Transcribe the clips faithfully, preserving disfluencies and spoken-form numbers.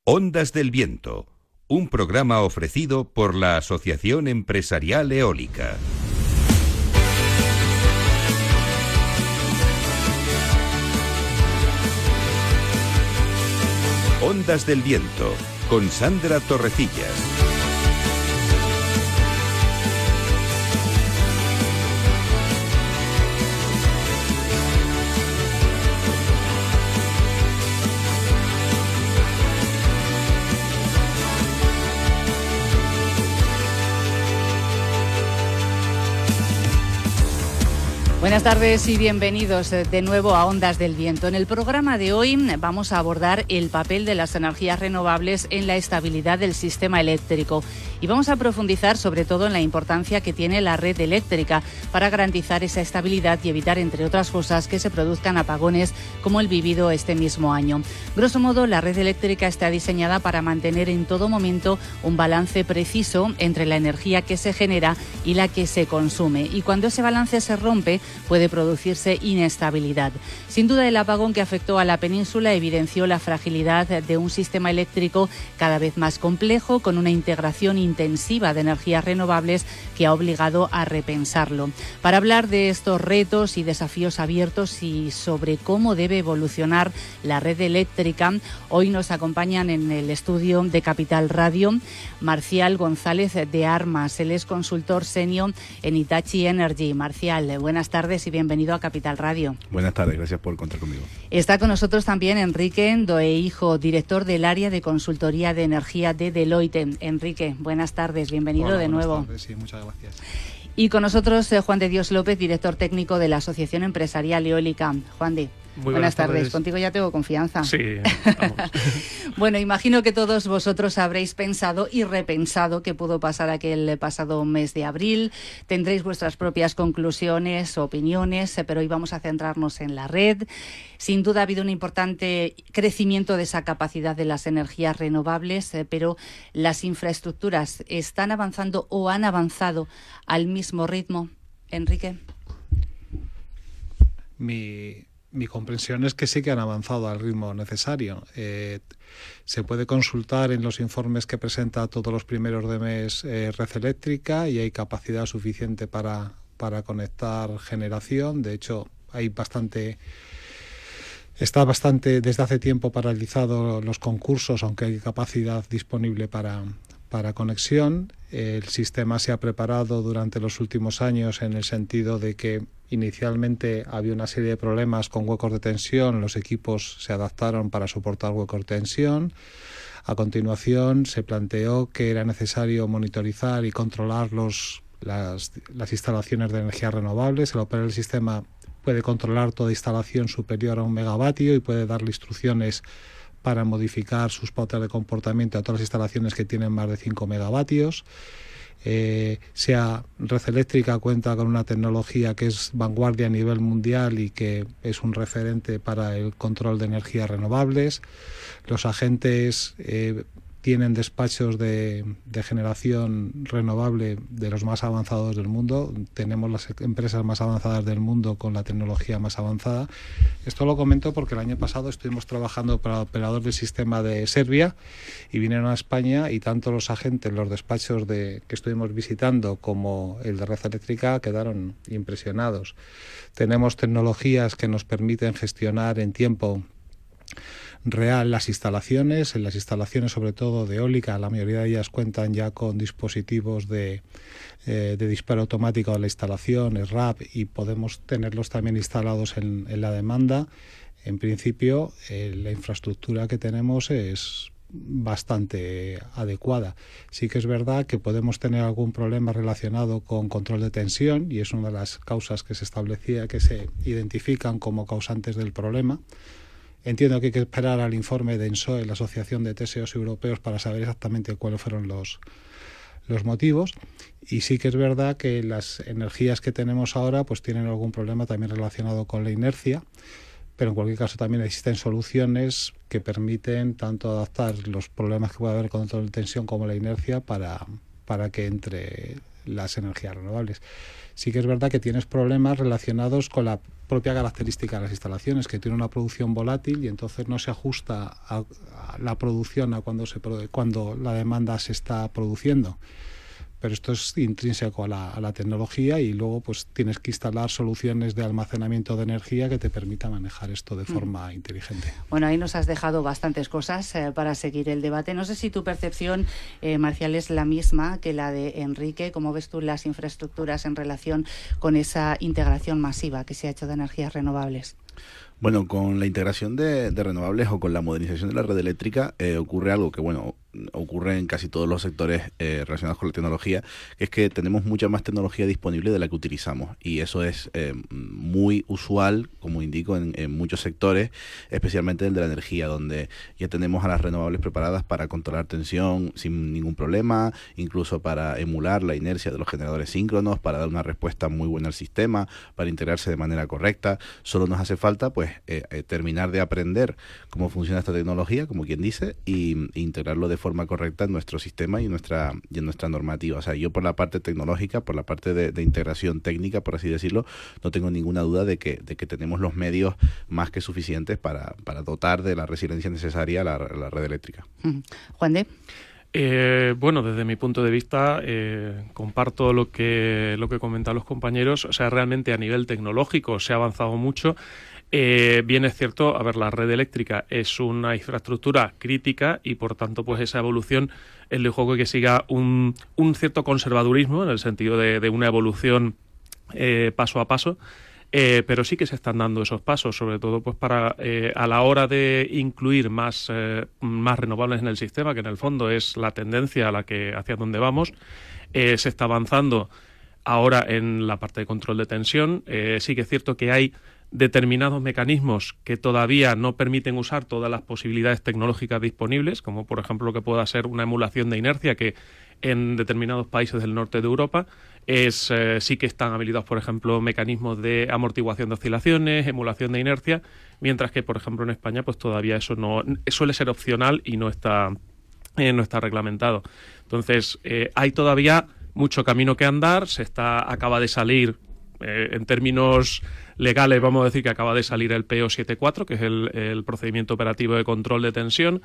Ondas del Viento, un programa ofrecido por la Asociación Empresarial Eólica. Ondas del Viento, con Sandra Torrecillas. Buenas tardes y bienvenidos de nuevo a Ondas del Viento. En el programa de hoy vamos a abordar el papel de las energías renovables en la estabilidad del sistema eléctrico y vamos a profundizar sobre todo en la importancia que tiene la red eléctrica para garantizar esa estabilidad y evitar, entre otras cosas, que se produzcan apagones como el vivido este mismo año. Grosso modo, la red eléctrica está diseñada para mantener en todo momento un balance preciso entre la energía que se genera y la que se consume, y cuando ese balance se rompe puede producirse inestabilidad. Sin duda, el apagón que afectó a la península evidenció la fragilidad de un sistema eléctrico cada vez más complejo, con una integración intensiva de energías renovables que ha obligado a repensarlo. Para hablar de estos retos y desafíos abiertos y sobre cómo debe evolucionar la red eléctrica, hoy nos acompañan en el estudio de Capital Radio Marcial González de Armas. Él es consultor senior en Hitachi Energy. Marcial, buenas tardes y bienvenido a Capital Radio. Buenas tardes, gracias por contar conmigo. Está con nosotros también Enrique Doeijo, director del área de consultoría de energía de Deloitte. Enrique, buenas tardes, bienvenido. Hola, de buenas nuevo. Tardes, sí, muchas gracias. Y con nosotros eh, Juan de Dios López, director técnico de la Asociación Empresarial Eólica. Juan de, Muy buenas, buenas tardes. tardes. Contigo ya tengo confianza. Sí, vamos. Bueno, imagino que todos vosotros habréis pensado y repensado qué pudo pasar aquel pasado mes de abril. Tendréis vuestras propias conclusiones, opiniones, eh, pero hoy vamos a centrarnos en la red. Sin duda ha habido un importante crecimiento de esa capacidad de las energías renovables, eh, pero las infraestructuras están avanzando o han avanzado al mismo ritmo. Enrique. Mi, mi comprensión es que sí que han avanzado al ritmo necesario. Eh, se puede consultar en los informes que presenta todos los primeros de mes eh, Red Eléctrica y hay capacidad suficiente para, para conectar generación. De hecho, hay bastante... Está bastante, desde hace tiempo, paralizado los concursos, aunque hay capacidad disponible para, para conexión. El sistema se ha preparado durante los últimos años en el sentido de que inicialmente había una serie de problemas con huecos de tensión. Los equipos se adaptaron para soportar huecos de tensión. A continuación se planteó que era necesario monitorizar y controlar los, las, las instalaciones de energías renovables. El operador del sistema puede controlar toda instalación superior a un megavatio y puede darle instrucciones para modificar sus pautas de comportamiento a todas las instalaciones que tienen más de cinco megavatios. Eh, sea Red Eléctrica cuenta con una tecnología que es vanguardia a nivel mundial y que es un referente para el control de energías renovables. Los agentes eh, tienen despachos de, de generación renovable de los más avanzados del mundo. Tenemos las empresas más avanzadas del mundo con la tecnología más avanzada. Esto lo comento porque el año pasado estuvimos trabajando para el operador del sistema de Serbia y vinieron a España y tanto los agentes, los despachos de, que estuvimos visitando como el de Red Eléctrica quedaron impresionados. Tenemos tecnologías que nos permiten gestionar en tiempo real las instalaciones. En las instalaciones, sobre todo de eólica, la mayoría de ellas cuentan ya con dispositivos de, eh, de disparo automático de la instalación, S R A P, y podemos tenerlos también instalados en, en la demanda. En principio, eh, la infraestructura que tenemos es bastante adecuada. Sí que es verdad que podemos tener algún problema relacionado con control de tensión y es una de las causas que se establecía, que se identifican como causantes del problema. Entiendo que hay que esperar al informe de ENSOE, la Asociación de T S Os Europeos, para saber exactamente cuáles fueron los, los motivos. Y sí que es verdad que las energías que tenemos ahora pues tienen algún problema también relacionado con la inercia, pero en cualquier caso también existen soluciones que permiten tanto adaptar los problemas que puede haber con control de tensión como la inercia para, para que entre las energías renovables. Sí que es verdad que tienes problemas relacionados con la propia característica de las instalaciones, que tiene una producción volátil y entonces no se ajusta a, a la producción a cuando, se, cuando la demanda se está produciendo. Pero esto es intrínseco a la, a la tecnología y luego pues tienes que instalar soluciones de almacenamiento de energía que te permita manejar esto de forma mm. inteligente. Bueno, ahí nos has dejado bastantes cosas eh, para seguir el debate. No sé si tu percepción, eh, Marcial, es la misma que la de Enrique. ¿Cómo ves tú las infraestructuras en relación con esa integración masiva que se ha hecho de energías renovables? Bueno, con la integración de, de renovables o con la modernización de la red eléctrica eh, ocurre algo que, bueno, ocurre en casi todos los sectores eh, relacionados con la tecnología, que es que tenemos mucha más tecnología disponible de la que utilizamos, y eso es eh, muy usual, como indico, en, en muchos sectores, especialmente el de la energía, donde ya tenemos a las renovables preparadas para controlar tensión sin ningún problema, incluso para emular la inercia de los generadores síncronos, para dar una respuesta muy buena al sistema, para integrarse de manera correcta. Solo nos hace falta pues eh, eh, terminar de aprender cómo funciona esta tecnología, como quien dice, y, e integrarlo de forma correcta en nuestro sistema y en nuestra y en nuestra normativa. O sea, yo por la parte tecnológica, por la parte de, de integración técnica, por así decirlo, no tengo ninguna duda de que, de que tenemos los medios más que suficientes para, para dotar de la resiliencia necesaria a la, a la red eléctrica. Juan de. Eh, bueno, desde mi punto de vista, eh, comparto lo que, lo que comentan los compañeros. O sea, realmente a nivel tecnológico se ha avanzado mucho. Eh, bien es cierto, a ver, la red eléctrica es una infraestructura crítica y por tanto pues esa evolución es de juego que siga un, un cierto conservadurismo en el sentido de, de una evolución eh, paso a paso, eh, pero sí que se están dando esos pasos, sobre todo pues para eh, a la hora de incluir más, eh, más renovables en el sistema, que en el fondo es la tendencia a la que hacia donde vamos. Eh, se está avanzando ahora en la parte de control de tensión. Eh, sí que es cierto que hay determinados mecanismos que todavía no permiten usar todas las posibilidades tecnológicas disponibles, como por ejemplo lo que pueda ser una emulación de inercia, que en determinados países del norte de Europa es eh, sí que están habilitados, por ejemplo, mecanismos de amortiguación de oscilaciones, emulación de inercia, mientras que, por ejemplo, en España pues todavía eso no suele ser opcional y no está, eh, no está reglamentado. Entonces, eh, hay todavía mucho camino que andar. Se está acaba de salir, eh, en términos legales, vamos a decir que acaba de salir el P O setenta y cuatro, que es el, el procedimiento operativo de control de tensión.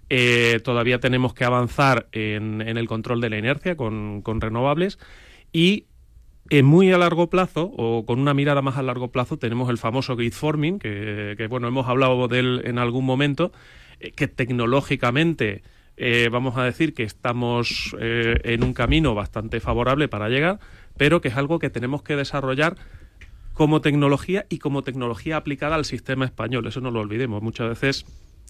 Eh, todavía tenemos que avanzar en, en el control de la inercia con, con renovables, y en muy a largo plazo, o con una mirada más a largo plazo, tenemos el famoso grid forming, que, que bueno, hemos hablado de él en algún momento, eh, que tecnológicamente eh, vamos a decir que estamos eh, en un camino bastante favorable para llegar, pero que es algo que tenemos que desarrollar como tecnología y como tecnología aplicada al sistema español. Eso no lo olvidemos. Muchas veces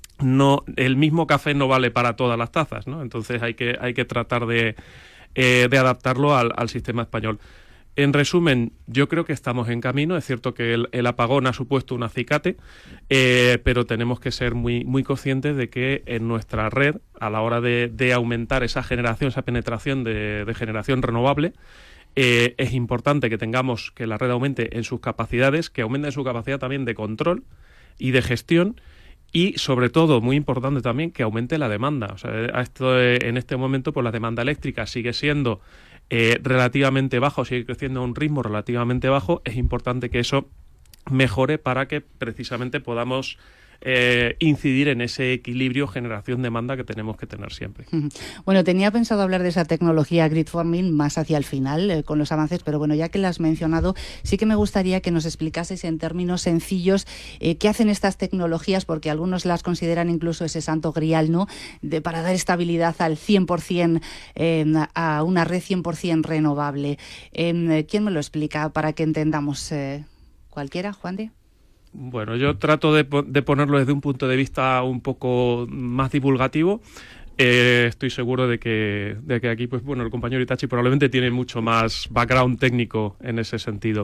no, el mismo café no vale para todas las tazas, ¿no? Entonces hay que, hay que tratar de, eh, de adaptarlo al, al sistema español. En resumen, yo creo que estamos en camino. Es cierto que el, el apagón ha supuesto un acicate, eh, pero tenemos que ser muy, muy conscientes de que en nuestra red, a la hora de, de aumentar esa generación, esa penetración de, de generación renovable, Eh, es importante que tengamos que la red aumente en sus capacidades, que aumente en su capacidad también de control y de gestión, y sobre todo, muy importante también, que aumente la demanda. O sea, esto, en este momento pues la demanda eléctrica sigue siendo eh, relativamente baja, sigue creciendo a un ritmo relativamente bajo. Es importante que eso mejore para que precisamente podamos Eh, incidir en ese equilibrio generación-demanda que tenemos que tener siempre. Bueno, tenía pensado hablar de esa tecnología grid forming más hacia el final, eh, con los avances, pero bueno, ya que la has mencionado, sí que me gustaría que nos explicases en términos sencillos eh, qué hacen estas tecnologías, porque algunos las consideran incluso ese santo grial, ¿no?, de, para dar estabilidad al cien por ciento eh, a una red cien por ciento renovable. Eh, ¿Quién me lo explica para que entendamos? Eh, ¿Cualquiera, Juan de? Bueno, yo trato de, de ponerlo desde un punto de vista un poco más divulgativo. Eh, estoy seguro de que, de que aquí, pues bueno, el compañero Itachi probablemente tiene mucho más background técnico en ese sentido.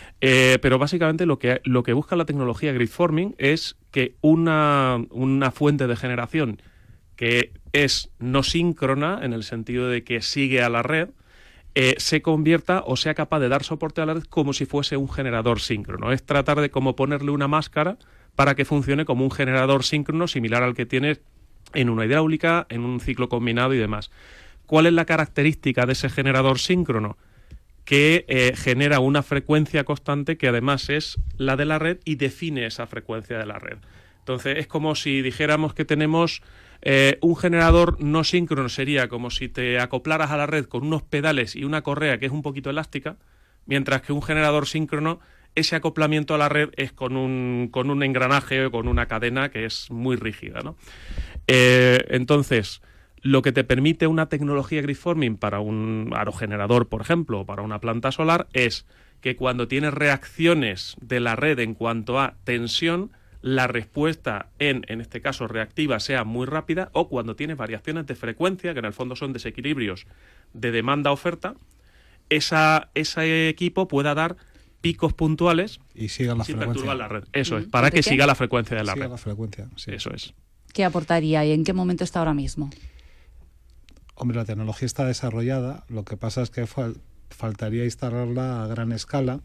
Eh, pero básicamente lo que, lo que busca la tecnología grid forming es que una, una fuente de generación que es no síncrona, en el sentido de que sigue a la red, Eh, se convierta o sea capaz de dar soporte a la red como si fuese un generador síncrono. Es tratar de como ponerle una máscara para que funcione como un generador síncrono similar al que tienes en una hidráulica, en un ciclo combinado y demás. ¿Cuál es la característica de ese generador síncrono? que eh, genera una frecuencia constante que además es la de la red y define esa frecuencia de la red. Entonces es como si dijéramos que tenemos eh, un generador no síncrono, sería como si te acoplaras a la red con unos pedales y una correa que es un poquito elástica, mientras que un generador síncrono, ese acoplamiento a la red es con un, con un engranaje o con una cadena que es muy rígida, ¿no? Eh, entonces, lo que te permite una tecnología gridforming para un aerogenerador, por ejemplo, o para una planta solar, es que cuando tienes reacciones de la red en cuanto a tensión, la respuesta en, en este caso reactiva, sea muy rápida, o cuando tienes variaciones de frecuencia, que en el fondo son desequilibrios de demanda-oferta, esa, ese equipo pueda dar picos puntuales y siga la sin frecuencia. perturbar la red. Eso es, para que siga la frecuencia de la siga red. la frecuencia, sí. Eso es. ¿Qué aportaría y en qué momento está ahora mismo? Hombre, la tecnología está desarrollada, lo que pasa es que fal- faltaría instalarla a gran escala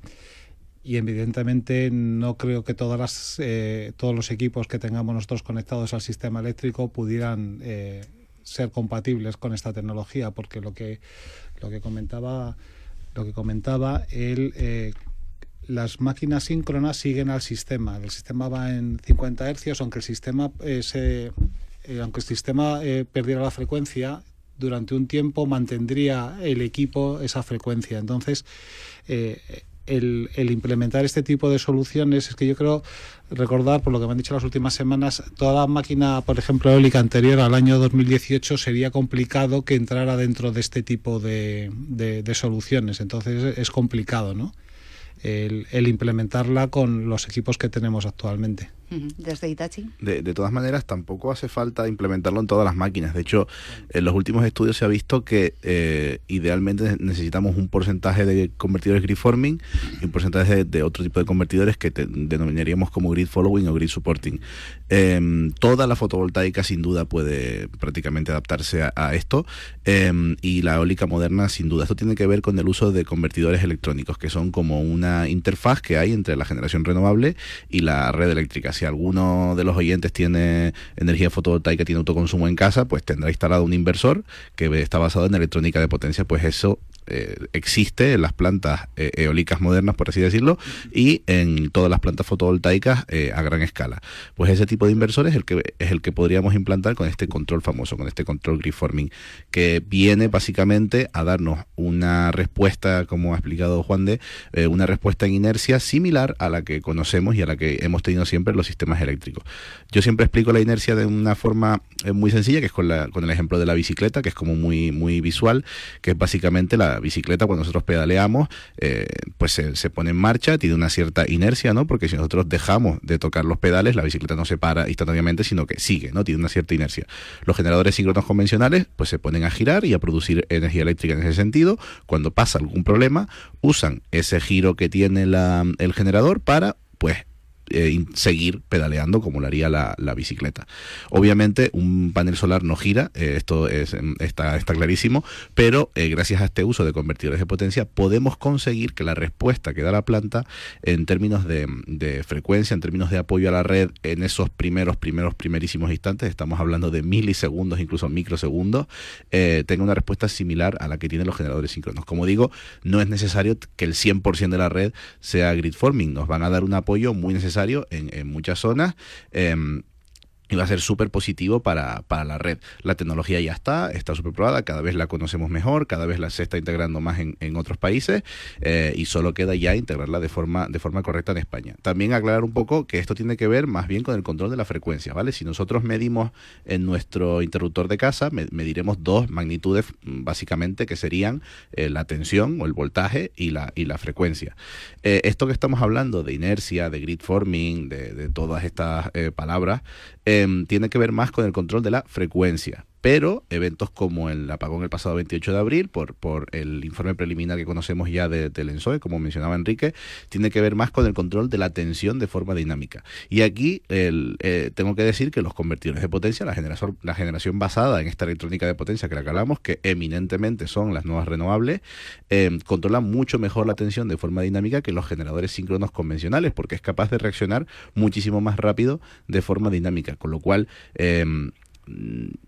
y evidentemente no creo que todas las, eh, todos los equipos que tengamos nosotros conectados al sistema eléctrico pudieran eh, ser compatibles con esta tecnología, porque lo que, lo que comentaba, lo que comentaba él, eh, las máquinas síncronas siguen al sistema. El sistema va en cincuenta hercios, aunque el sistema eh, se, eh, aunque el sistema eh, perdiera la frecuencia, durante un tiempo mantendría el equipo esa frecuencia. Entonces, eh, el, el implementar este tipo de soluciones, es que yo creo recordar, por lo que me han dicho las últimas semanas, toda máquina, por ejemplo, eólica anterior al año dos mil dieciocho sería complicado que entrara dentro de este tipo de, de, de soluciones. Entonces es complicado, ¿no? El, el implementarla con los equipos que tenemos actualmente. Desde Hitachi. De, de todas maneras, tampoco hace falta implementarlo en todas las máquinas. De hecho, en los últimos estudios se ha visto que eh, idealmente necesitamos un porcentaje de convertidores gridforming y un porcentaje de, de otro tipo de convertidores que te, denominaríamos como grid following o grid supporting. Eh, toda la fotovoltaica sin duda puede prácticamente adaptarse a, a esto eh, y la eólica moderna sin duda. Esto tiene que ver con el uso de convertidores electrónicos, que son como una interfaz que hay entre la generación renovable y la red eléctrica. Si alguno de los oyentes tiene energía fotovoltaica, tiene autoconsumo en casa, pues tendrá instalado un inversor que está basado en electrónica de potencia. Pues eso eh, existe en las plantas eh, eólicas modernas, por así decirlo, y en todas las plantas fotovoltaicas eh, a gran escala. Pues ese tipo de inversores es el que es el que podríamos implantar con este control famoso, con este control gridforming, que viene básicamente a darnos una respuesta, como ha explicado Juan de, eh, una respuesta en inercia similar a la que conocemos y a la que hemos tenido siempre los sistemas eléctricos. Yo siempre explico la inercia de una forma eh, muy sencilla, que es con, la, con el ejemplo de la bicicleta, que es como muy, muy visual, que es básicamente la bicicleta cuando nosotros pedaleamos, eh, pues se, se pone en marcha, tiene una cierta inercia, ¿no? Porque si nosotros dejamos de tocar los pedales, la bicicleta no se para instantáneamente, sino que sigue, ¿no? Tiene una cierta inercia. Los generadores síncronos convencionales, pues se ponen a girar y a producir energía eléctrica en ese sentido. Cuando pasa algún problema, usan ese giro que tiene la, el generador para, pues, Eh, seguir pedaleando como lo haría la, la bicicleta. Obviamente un panel solar no gira, eh, esto es, está, está clarísimo, pero eh, gracias a este uso de convertidores de potencia podemos conseguir que la respuesta que da la planta en términos de, de frecuencia, en términos de apoyo a la red en esos primeros, primeros, primerísimos instantes, estamos hablando de milisegundos, incluso microsegundos, eh, tenga una respuesta similar a la que tienen los generadores síncronos. Como digo, no es necesario que el cien por ciento de la red sea gridforming, nos van a dar un apoyo muy necesario En, en muchas zonas eh, y va a ser súper positivo para, para la red. La tecnología ya está, está súper probada, cada vez la conocemos mejor, cada vez la se está integrando más en, en otros países eh, y solo queda ya integrarla de forma, de forma correcta en España. También aclarar un poco que esto tiene que ver más bien con el control de la frecuencia, ¿vale? Si nosotros medimos en nuestro interruptor de casa, med- mediremos dos magnitudes básicamente que serían eh, la tensión o el voltaje y la, y la frecuencia. Eh, esto que estamos hablando de inercia, de gridforming, de, de todas estas eh, palabras, eh, tiene que ver más con el control de la frecuencia. Pero eventos como el apagón el pasado veintiocho de abril, por, por el informe preliminar que conocemos ya de, del ENSOE, como mencionaba Enrique, tiene que ver más con el control de la tensión de forma dinámica. Y aquí el, eh, tengo que decir que los convertidores de potencia, la generación, la generación basada en esta electrónica de potencia que la que hablamos, que eminentemente son las nuevas renovables, eh, controlan mucho mejor la tensión de forma dinámica que los generadores síncronos convencionales, porque es capaz de reaccionar muchísimo más rápido de forma dinámica, con lo cual... Eh,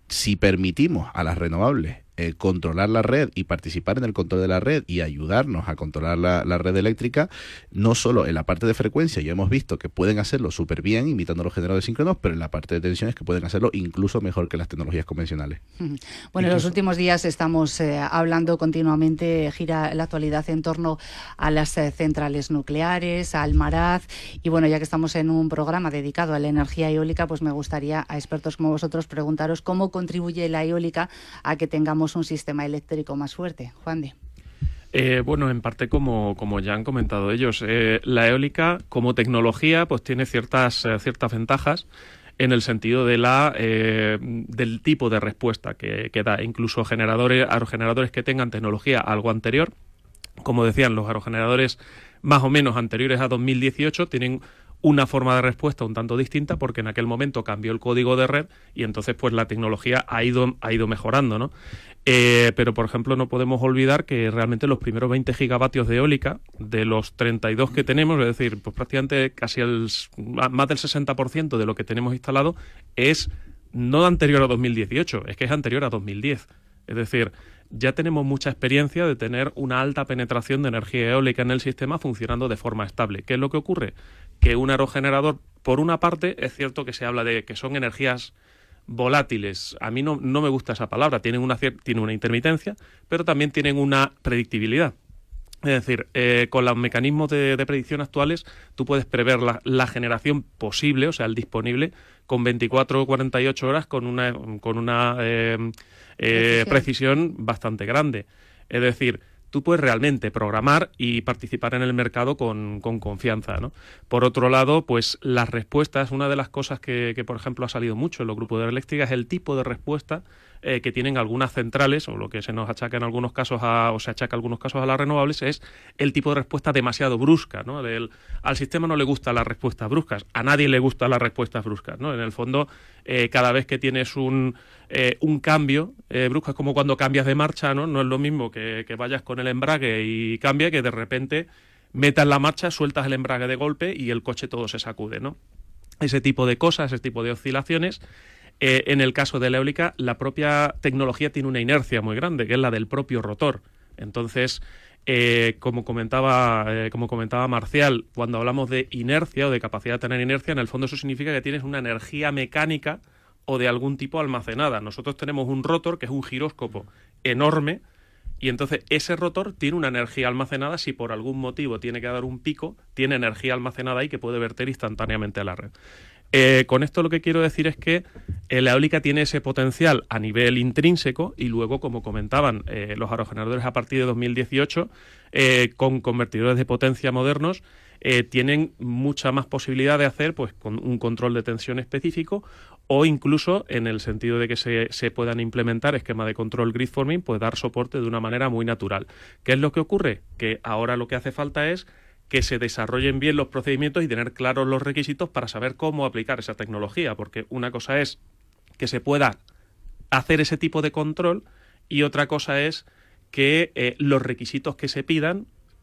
si permitimos a las renovables Eh, controlar la red y participar en el control de la red y ayudarnos a controlar la, la red eléctrica, no solo en la parte de frecuencia, ya hemos visto que pueden hacerlo súper bien imitando los generadores síncronos, pero en la parte de tensiones que pueden hacerlo incluso mejor que las tecnologías convencionales. Bueno, incluso, en los últimos días estamos eh, hablando continuamente, gira la actualidad en torno a las eh, centrales nucleares, al Maraz, y bueno, ya que estamos en un programa dedicado a la energía eólica, pues me gustaría a expertos como vosotros preguntaros cómo contribuye la eólica a que tengamos un sistema eléctrico más fuerte. Juan de. Eh, bueno, en parte como, como ya han comentado ellos, eh, la eólica como tecnología pues tiene ciertas, eh, ciertas ventajas en el sentido de la eh, del tipo de respuesta que, que da. Incluso generadores, aerogeneradores que tengan tecnología algo anterior, como decían, los aerogeneradores más o menos anteriores a dos mil dieciocho tienen una forma de respuesta un tanto distinta porque en aquel momento cambió el código de red y entonces pues la tecnología ha ido, ha ido mejorando, ¿no? Eh, pero, por ejemplo, no podemos olvidar que realmente los primeros veinte gigavatios de eólica, de los treinta y dos que tenemos, es decir, pues prácticamente casi el, más del sesenta por ciento de lo que tenemos instalado es no anterior a dos mil dieciocho, es que es anterior a dos mil diez. Es decir, ya tenemos mucha experiencia de tener una alta penetración de energía eólica en el sistema funcionando de forma estable. ¿Qué es lo que ocurre? Que un aerogenerador, por una parte, es cierto que se habla de que son energías volátiles. A mí no, no me gusta esa palabra. Tienen una, tienen una intermitencia, pero también tienen una predictibilidad. Es decir, eh, con los mecanismos de, de predicción actuales, tú puedes prever la, la generación posible, o sea, el disponible, con veinticuatro o cuarenta y ocho horas con una, con una eh, eh, precisión. precisión bastante grande. Es decir, tú puedes realmente programar y participar en el mercado con, con confianza, ¿no? Por otro lado, pues las respuestas, una de las cosas que, que, por ejemplo, ha salido mucho en los grupos de eléctrica es el tipo de respuesta eh, que tienen algunas centrales, o lo que se nos achaca en algunos casos a, o se achaca en algunos casos a las renovables, es el tipo de respuesta demasiado brusca, ¿no? Del, al sistema no le gustan las respuestas bruscas, a nadie le gustan las respuestas bruscas, ¿no? En el fondo, eh, cada vez que tienes un, eh, un cambio eh, brusco, es como cuando cambias de marcha, ¿no? No es lo mismo que, que vayas con el embrague y cambie, que de repente metas la marcha, sueltas el embrague de golpe y el coche todo se sacude, ¿no? Ese tipo de cosas, ese tipo de oscilaciones. Eh, en el caso de la eólica, la propia tecnología tiene una inercia muy grande, que es la del propio rotor. Entonces, eh, como comentaba, eh, como comentaba Marcial, cuando hablamos de inercia o de capacidad de tener inercia, en el fondo eso significa que tienes una energía mecánica o de algún tipo almacenada. Nosotros tenemos un rotor, que es un giróscopo enorme, y entonces ese rotor tiene una energía almacenada. Si por algún motivo tiene que dar un pico, tiene energía almacenada ahí que puede verter instantáneamente a la red. Eh, con esto lo que quiero decir es que eh, la eólica tiene ese potencial a nivel intrínseco y luego, como comentaban, eh, los aerogeneradores a partir de dos mil dieciocho, eh, con convertidores de potencia modernos, eh, tienen mucha más posibilidad de hacer pues con un control de tensión específico, o incluso, en el sentido de que se, se puedan implementar esquemas de control grid forming, pues dar soporte de una manera muy natural. ¿Qué es lo que ocurre? Que ahora lo que hace falta es que se desarrollen bien los procedimientos y tener claros los requisitos para saber cómo aplicar esa tecnología, porque una cosa es que se pueda hacer ese tipo de control y otra cosa es que eh, los requisitos que se pidan,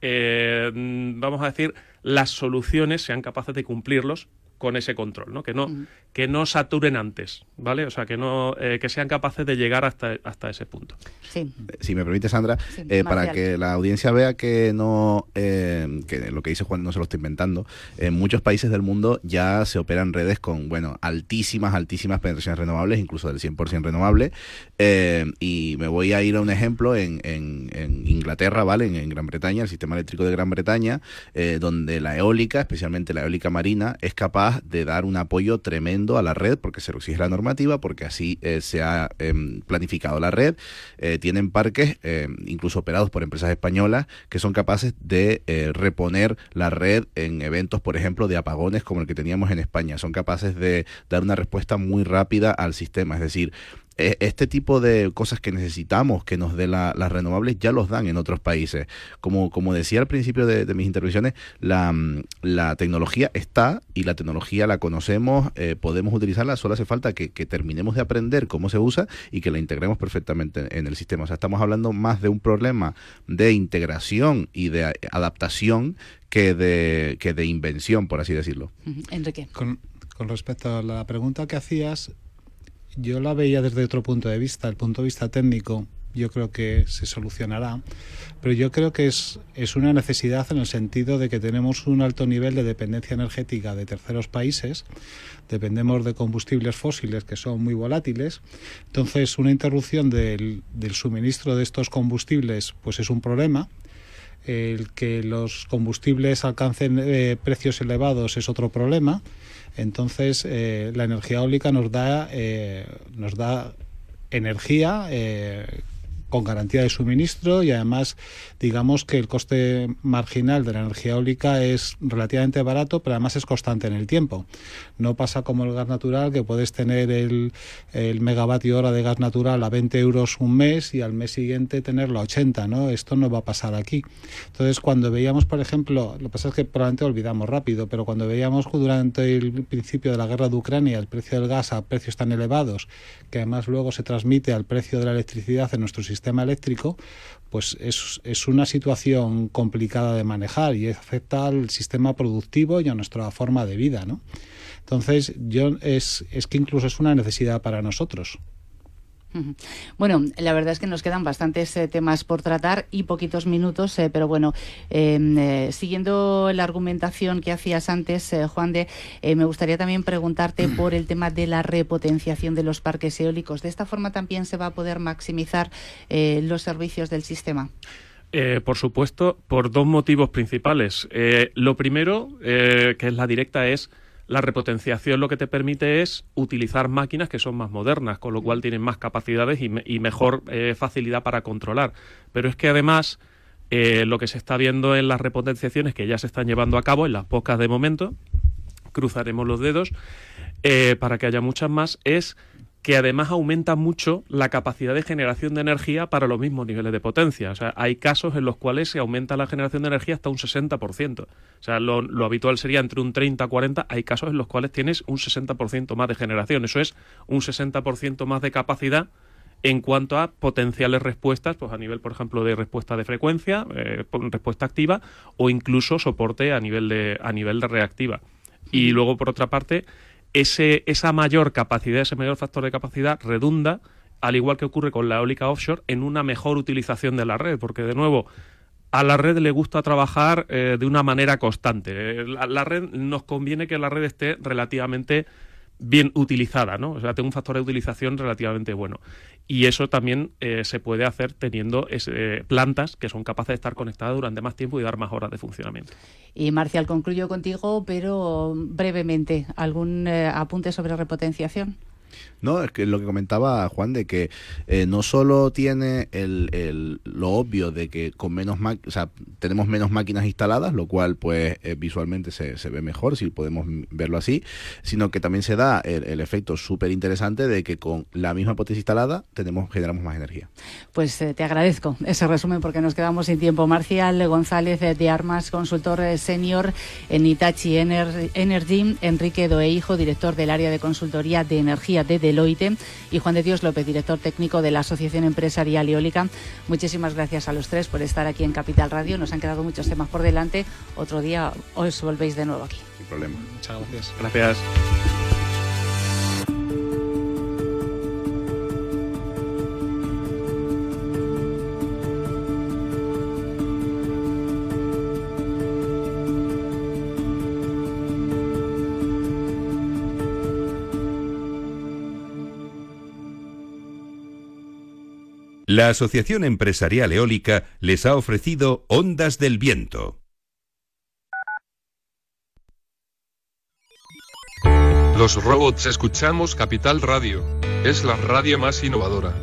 eh, vamos a decir, las soluciones sean capaces de cumplirlos con ese control, ¿no? Que no, mm. que no saturen antes, ¿vale? O sea, que no eh, que sean capaces de llegar hasta, hasta ese punto. Sí. Si me permite, Sandra, sí, eh, para que la audiencia vea que no eh, que lo que dice Juan no se lo está inventando, en muchos países del mundo ya se operan redes con, bueno, altísimas, altísimas penetraciones renovables, incluso del cien por ciento renovable, eh, y me voy a ir a un ejemplo en, en, en Inglaterra, ¿vale? En, en Gran Bretaña, el sistema eléctrico de Gran Bretaña, eh, donde la eólica, especialmente la eólica marina, es capaz de dar un apoyo tremendo a la red, porque se lo exige la normativa, porque así eh, se ha eh, planificado la red. Eh, tienen parques, eh, incluso operados por empresas españolas, que son capaces de eh, reponer la red en eventos, por ejemplo, de apagones como el que teníamos en España. Son capaces de dar una respuesta muy rápida al sistema. Es decir, este tipo de cosas que necesitamos que nos dé la, las renovables ya los dan en otros países. Como, como decía al principio de, de mis intervenciones, la, la tecnología está y la tecnología la conocemos, eh, podemos utilizarla, solo hace falta que, que terminemos de aprender cómo se usa y que la integremos perfectamente en el sistema. O sea, estamos hablando más de un problema de integración y de adaptación que de, que de invención, por así decirlo. Enrique. Con, con respecto a la pregunta que hacías, yo la veía desde otro punto de vista, el punto de vista técnico. Yo creo que se solucionará, pero yo creo que es, es una necesidad en el sentido de que tenemos un alto nivel de dependencia energética de terceros países, dependemos de combustibles fósiles que son muy volátiles, entonces una interrupción del, del suministro de estos combustibles pues es un problema. El que los combustibles alcancen eh, precios elevados es otro problema. Entonces eh, la energía eólica nos da, eh, nos da energía eh, con garantía de suministro y además digamos que el coste marginal de la energía eólica es relativamente barato, pero además es constante en el tiempo. No pasa como el gas natural, que puedes tener el, el megavatio hora de gas natural a veinte euros un mes y al mes siguiente tenerlo a ochenta, ¿no? Esto no va a pasar aquí. Entonces, cuando veíamos, por ejemplo, lo que pasa es que probablemente olvidamos rápido, pero cuando veíamos durante el principio de la guerra de Ucrania el precio del gas a precios tan elevados, que además luego se transmite al precio de la electricidad en nuestro sistema eléctrico, pues es, es una situación complicada de manejar y afecta al sistema productivo y a nuestra forma de vida, ¿no? Entonces, yo es, es que incluso es una necesidad para nosotros. Bueno, la verdad es que nos quedan bastantes eh, temas por tratar y poquitos minutos, eh, pero bueno, eh, eh, siguiendo la argumentación que hacías antes, eh, Juan de, eh, me gustaría también preguntarte por el tema de la repotenciación de los parques eólicos. ¿De esta forma también se va a poder maximizar eh, los servicios del sistema? Eh, por supuesto, por dos motivos principales. Eh, lo primero, eh, que es la directa, es la repotenciación. Lo que te permite es utilizar máquinas que son más modernas, con lo cual tienen más capacidades y, me, y mejor eh, facilidad para controlar. Pero es que además eh, lo que se está viendo en las repotenciaciones que ya se están llevando a cabo, en las pocas de momento, cruzaremos los dedos eh, para que haya muchas más, es que además aumenta mucho la capacidad de generación de energía para los mismos niveles de potencia. O sea, hay casos en los cuales se aumenta la generación de energía hasta un sesenta por ciento. O sea, lo, lo habitual sería entre un treinta a cuarenta. Hay casos en los cuales tienes un sesenta por ciento más de generación. Eso es un sesenta por ciento más de capacidad en cuanto a potenciales respuestas, pues a nivel, por ejemplo, de respuesta de frecuencia, eh, respuesta activa, o incluso soporte a nivel de, a nivel de reactiva. Y luego, por otra parte, Ese, esa mayor capacidad, ese mayor factor de capacidad redunda, al igual que ocurre con la eólica offshore, en una mejor utilización de la red, porque de nuevo a la red le gusta trabajar eh, de una manera constante. Eh, la, la red, nos conviene que la red esté relativamente bien utilizada, ¿no? O sea, tenga un factor de utilización relativamente bueno. Y eso también eh, se puede hacer teniendo ese, plantas que son capaces de estar conectadas durante más tiempo y dar más horas de funcionamiento. Y Marcial, concluyo contigo, pero brevemente, ¿algún eh, apunte sobre repotenciación? No, es que lo que comentaba Juan, de que eh, no solo tiene el, el, lo obvio de que con menos ma- o sea, tenemos menos máquinas instaladas, lo cual pues eh, visualmente se, se ve mejor, si podemos verlo así, sino que también se da el, el efecto súper interesante de que con la misma potencia instalada tenemos generamos más energía. Pues eh, te agradezco ese resumen porque nos quedamos sin tiempo. Marcial González eh, de Armas, consultor eh, senior en Hitachi Ener- Energy, Enrique Doeijo, director del área de consultoría de energía de Deloitte, y Juan de Dios López, director técnico de la Asociación Empresarial Eólica. Muchísimas gracias a los tres por estar aquí en Capital Radio. Nos han quedado muchos temas por delante. Otro día os volvéis de nuevo aquí. Sin problema. Muchas gracias. Gracias. La Asociación Empresarial Eólica les ha ofrecido Ondas del Viento. Los robots escuchamos Capital Radio. Es la radio más innovadora.